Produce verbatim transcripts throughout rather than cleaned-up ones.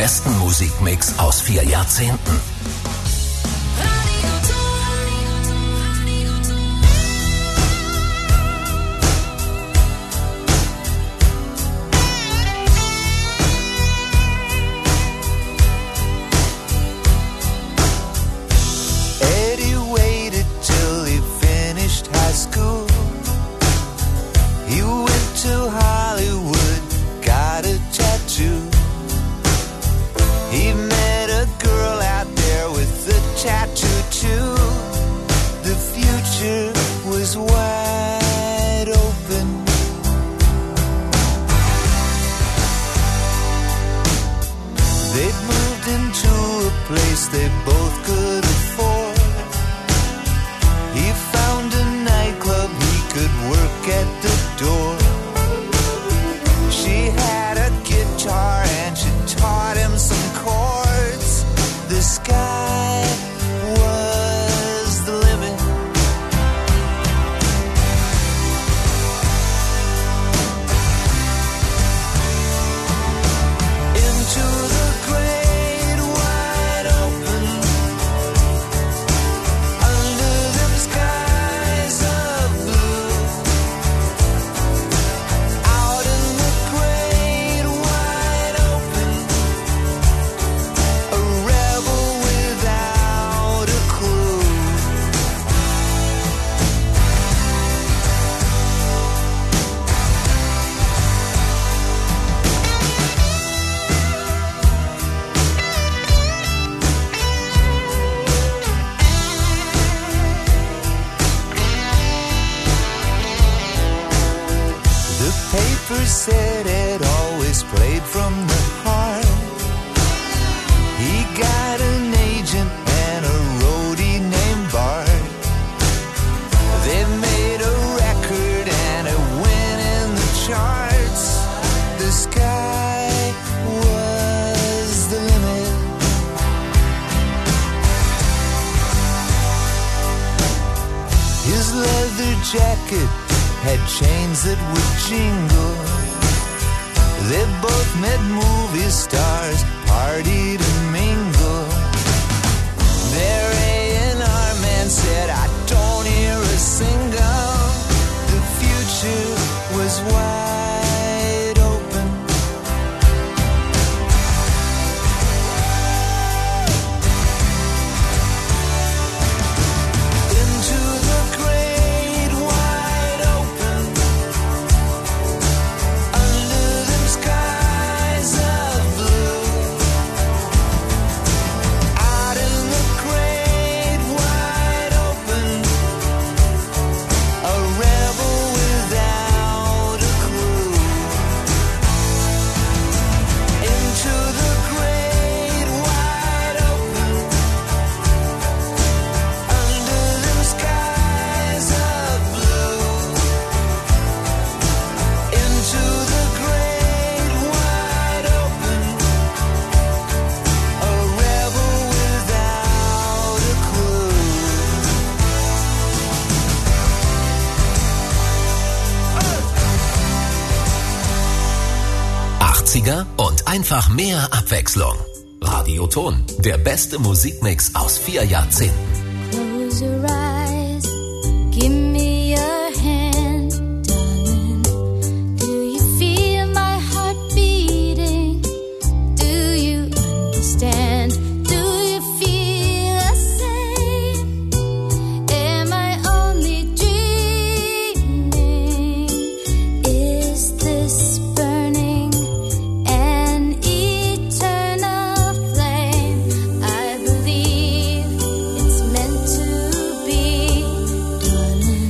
besten Musikmix aus vier Jahrzehnten. Said it always played from the heart. He got an agent and a roadie named Bart. They made a record and it went in the charts. The sky was the limit. His leather jacket had chains that would jingle. They both met movie stars, partied and mingled. Their A and R man said, I don't hear a single. The future was wide open. Into the great wide open. Under them skies of blue. Out in the great wide open. A rebel without a clue. Into the great wide open. Under them skies of blue. Into the great wide open. A rebel without a clue. achtziger und einfach mehr Abwechslung. Radioton, der beste Musikmix aus vier Jahrzehnten. Close your eyes, give me your hand, darling. Do you feel my heart beating? Do you understand? Do you feel the same? Am I only dreaming? Is this burning an eternal flame? I believe it's meant to be, darling.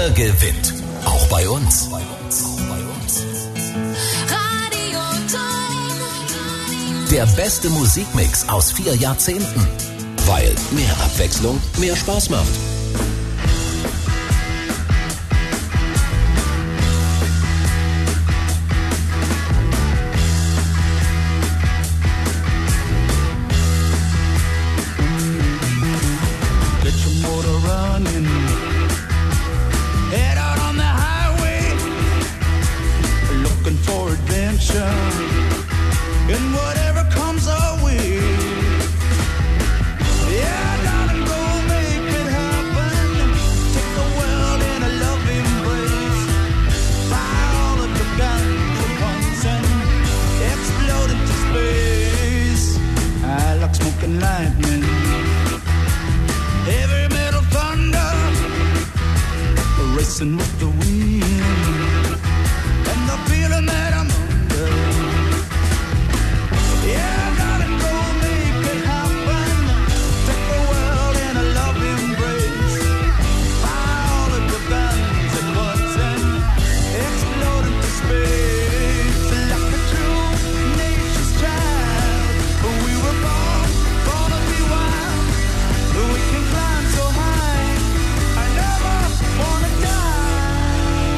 Ihr gewinnt. Auch bei uns. Radio Ton. Der beste Musikmix aus vier Jahrzehnten. Weil mehr Abwechslung mehr Spaß macht. And whatever comes our way, yeah, darling, go make it happen. Take the world in a loving embrace. Fire all of your guns at once and explode into space. I like smoking lightning, heavy metal thunder, racing with the wind, and the feeling that I'm under. Yeah, darling, go make it happen. Take the world in a loving embrace. Fire all of your guns at once and explode into space. Like a true nature's child, we were born, born to be wild. We can climb so high, I never wanna die.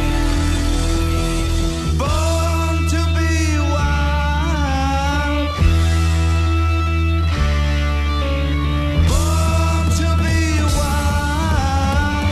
Born to be wild. Born to be wild.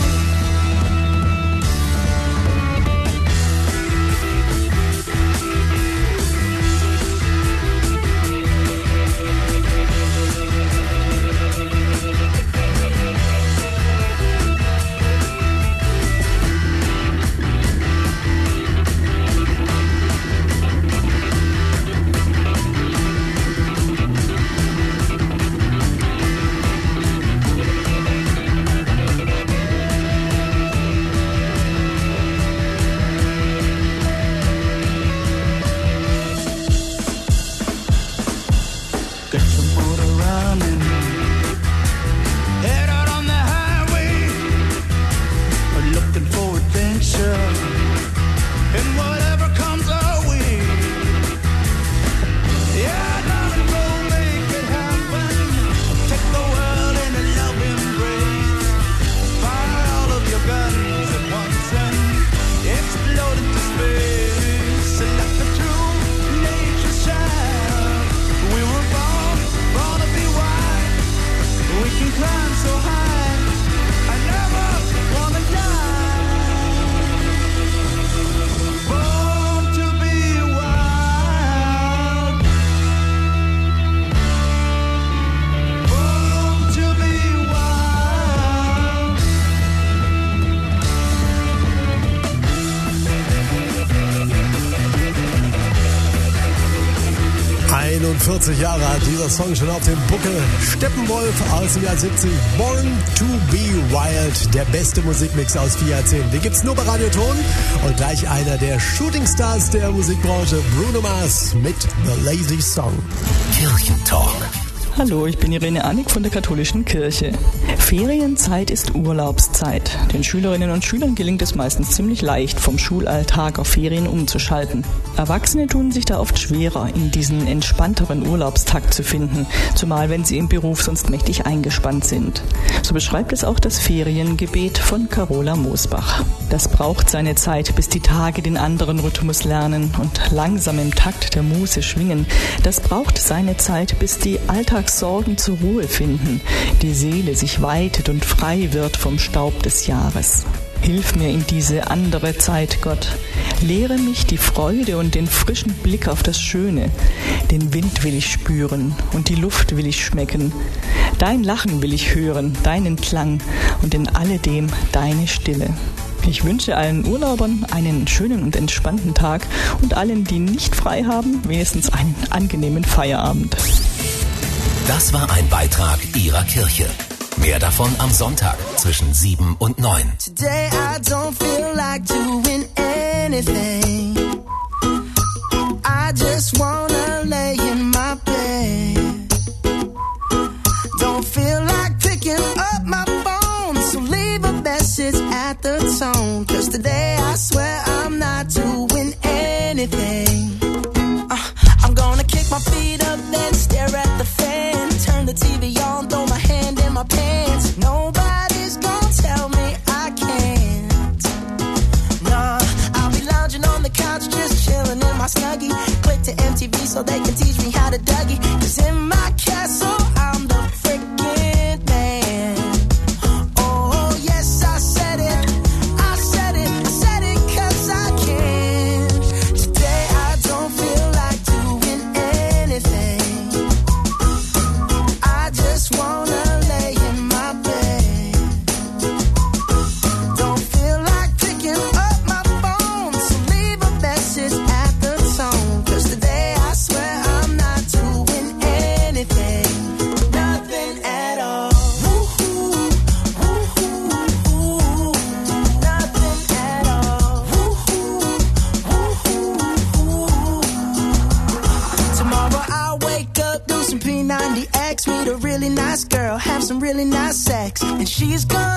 Get your motor running. Head out on the highway. Looking for adventure. And whatever comes our way. Yeah, darling, go make it happen. Take the world in a loving embrace. Fire all of your guns at once and explode into space. Like a true nature's child. We were born, born to be wild. We can climb so high. I never wanna die. Born to be wild. Born to be wild. einundvierzig Jahre hat dieser Song schon auf dem Buckel. Steppenwolf aus dem Jahr siebzig. Born to be Wild. Der beste Musikmix aus vier Jahrzehnten. Den gibt's nur bei Radio Ton. Und gleich einer der Shootingstars der Musikbranche, Bruno Mars mit The Lazy Song. Kirchentalk. Hallo, ich bin Irene Annig von der Katholischen Kirche. Ferienzeit ist Urlaubszeit. Den Schülerinnen und Schülern gelingt es meistens ziemlich leicht, vom Schulalltag auf Ferien umzuschalten. Erwachsene tun sich da oft schwerer, in diesen entspannteren Urlaubstakt zu finden, zumal wenn sie im Beruf sonst mächtig eingespannt sind. So beschreibt es auch das Feriengebet von Carola Mosbach. Das braucht seine Zeit, bis die Tage den anderen Rhythmus lernen und langsam im Takt der Muse schwingen. Das braucht seine Zeit, bis die Alltagssorgen zur Ruhe finden, die Seele sich weitet und frei wird vom Staub des Jahres. Hilf mir in diese andere Zeit, Gott. Lehre mich die Freude und den frischen Blick auf das Schöne. Den Wind will ich spüren und die Luft will ich schmecken. Dein Lachen will ich hören, deinen Klang und in alledem deine Stille. Ich wünsche allen Urlaubern einen schönen und entspannten Tag und allen, die nicht frei haben, wenigstens einen angenehmen Feierabend. Das war ein Beitrag Ihrer Kirche. Mehr davon am Sonntag zwischen sieben und neun. Today I don't feel like doing anything. I just wanna lay in my bed. Don't feel like picking up my phone, so leave a message at the tone. 'cause today I swear I'm not doing anything. uh, I'm gonna kick my feet up, then stare at the fan, turn the T V on, throw my hand in my pants. Nobody's gonna tell me I can't. Nah, I'll be lounging on the couch, just chilling in my Snuggie. Click to M T V so they can teach me how to Dougie. 'Cause in my castle, I'm the freaking man. Oh, yes, I said it. I said it. I said it 'cause I can. Today I don't feel like doing anything. I just wanna lay in my bed. Don't feel like picking up my phone, so leave a message at the tone. 'Cause today I swear I'm not doing anything. Nothing at all. Woo-hoo, woo-hoo, woo. Nothing at all. Woo-hoo, woo-hoo, woo. Tomorrow I'll wake up, do some P ninety X, meet a really nice girl, have some really nice sex, and she's gonna